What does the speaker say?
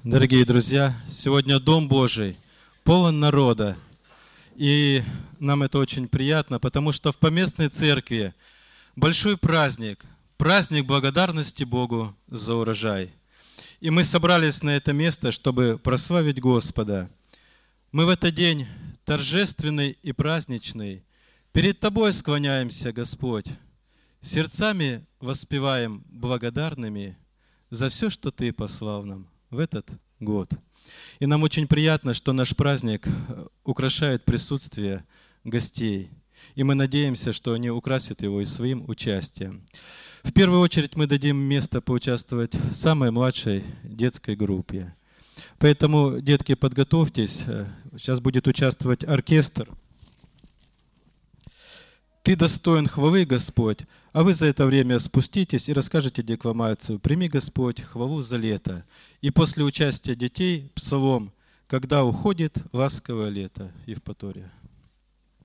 Дорогие друзья, сегодня Дом Божий полон народа, и нам это очень приятно, потому что в Поместной Церкви большой праздник, праздник благодарности Богу за урожай. И мы собрались на это место, чтобы прославить Господа. Мы в этот день торжественный и праздничный перед Тобой склоняемся, Господь, сердцами воспеваем благодарными за все, что Ты послал нам в этот год. И нам очень приятно, что наш праздник украшает присутствие гостей. И мы надеемся, что они украсят его и своим участием. В первую очередь мы дадим место поучаствовать самой младшей детской группе. Поэтому, детки, подготовьтесь. Сейчас будет участвовать оркестр. Ты достоин хвалы, Господь, а вы за это время спуститесь и расскажете декламацию «Прими, Господь, хвалу за лето». И после участия детей псалом «Когда уходит ласковое лето». Евпатория.